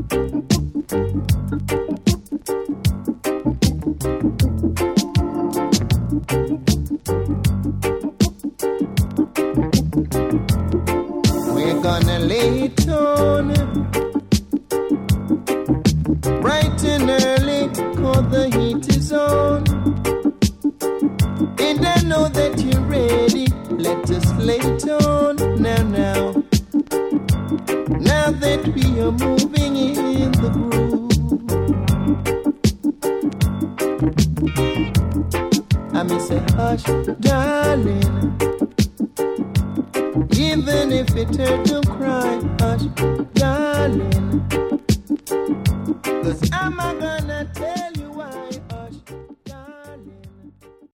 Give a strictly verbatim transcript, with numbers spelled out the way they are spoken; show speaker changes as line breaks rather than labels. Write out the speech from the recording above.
We're gonna lay it on bright and early, cause the heat is on. And I know that you're ready. Let us lay it on now, now. Now that we are moving in the groove, I may say, hush, darling. Even if it hurt to